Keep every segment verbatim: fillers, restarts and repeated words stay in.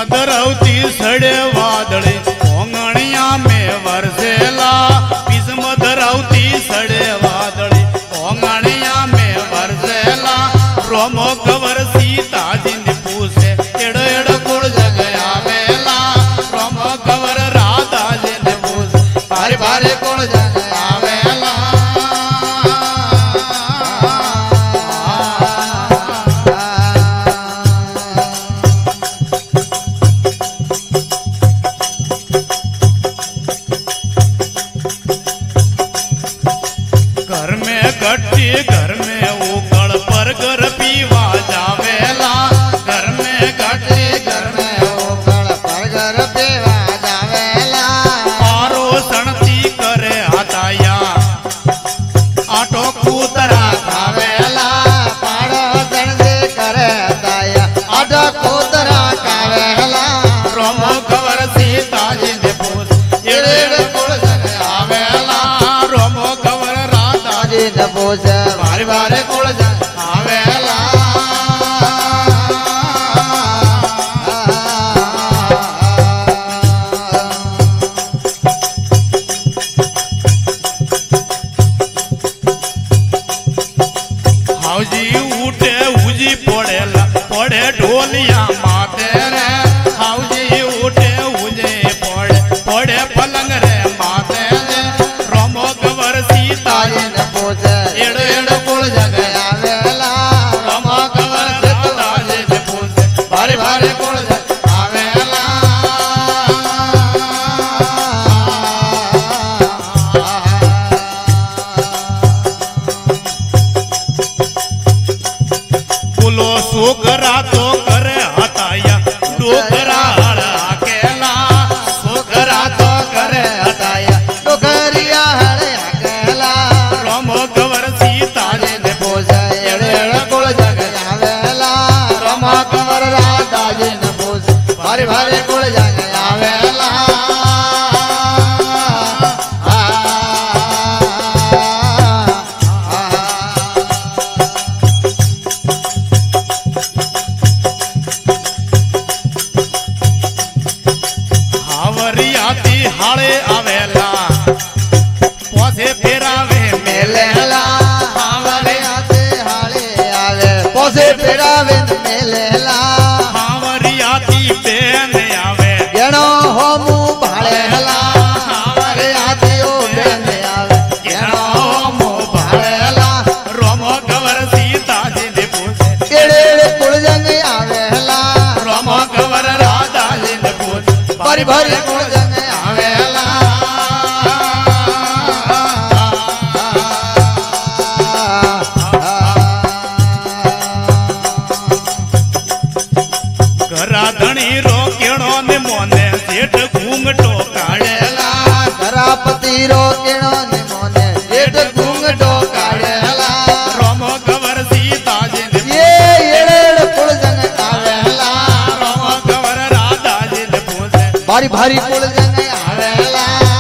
मधुरवती सड़े वादळे ओंगणिया में वरसेला पिस मधुरवती सड़े वादळे ओंगणिया में वरसेला रोमो कवर सीता जिंद पूसे एड़ एड़ कुड़ जगया वेला रोमो कवर राधा जिंद पूसे भारी भारी कुड़ जगया वेला गट्टी घर में उकड़ पर घर पीवा जावेला घर में गट्टी घर में उकड़ पर घर पीवा जावेला पारो सणती करे हताया आटो कूतरा खावेला पारो सणती करे हताया आटो कूतरा खावेला रोमो कवर सीता जिंद पूस एड़े कुड़ आवेला रोमो कवर पूज बारे बारे कुड़ आवेला हाउजी उठे उजी पड़ेला पड़े ढोलिया माते रे हाउजी उठे उजे पड़े पड़े पलंग रे माते रे रोमो कवर सीता जिंद एड़ एड़ कुड़ जगया वेला रोमो कवर सीता जिंद पूसे भारी भारी कुड़ जगया वेला बोलो सुगरा तो करे हताया डोगरा हड़ा अकेला सुगरा तो करे हताया डोगरिया हड़े अकेला रोमो कवर सीता जिंद पूसे एड़े एड़े कुड़ जगया वेला रोमो कवर राधा जिंद पूसे भारी भारी कुड़ जगया वेला हावरियाती हाड़े आवेला पोसे फेरावे मेलेला हावरियाती हाड़े आवे पोसे फेरावे मेलेला हावरियाती बेन आवे गेणो होमू भाळेला हावरियाती ओ बेन आवे गेणो होमू भाळेला रोमो कवर सीता जिंद पूसे एड़े एड़े कुड़ जगया वेला रोमो कवर राधा जिंद पूसे भारी भारी कुड़ जगया वेला घरा धणी रो केणो ने मोने सेठ घूंघटो काढेला घरापति रो केणो ने मोने सेठ घूंघटो काढेला रोमो कवर सीता जिंद ये एड़े एड़े कुड़ जगया वेला रोमो कवर राधा जिंद पूसे भारी भारी कुड़ जगया वेला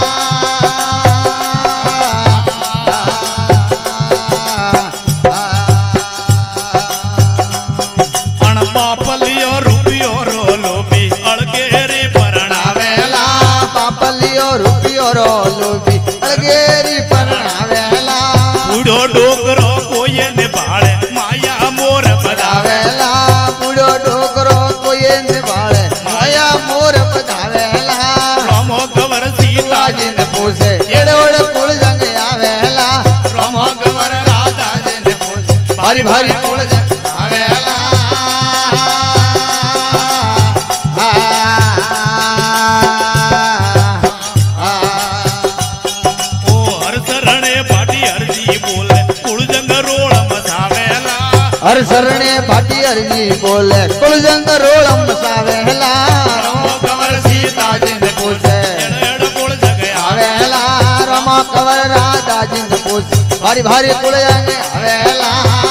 अण पापलियो रुपियो रो लोभी अड़गेरी परणावेला पापलियो रुपियो रो लोभी अड़गेरी परणावेला बूढ़ो डोकरो कोई ने भाळे माया मोर बधावेला बूढ़ो डोकरो कोई ने भाळे माया मोर बधावेला रोमो कवर सीता जिंद पूसे एड़े एड़े कुड़ जगया वेला रोमो कवर राधा जिंद पूसे भारी भारी कुड़ जगया वेला ओ हर सरणे भाटी हरजी बोले कुड़ जंग रोड़ मसावेला हर सरणे भाटी हरजी बोले कुड़ जंग रोड़ मसावेला रोमो कवर सीता जिंद पूसे एड़ एड़ कुड़ जगया वेला रोमो कवर राधा जिंद पूसे भारी भारी कुड़ जगया वेला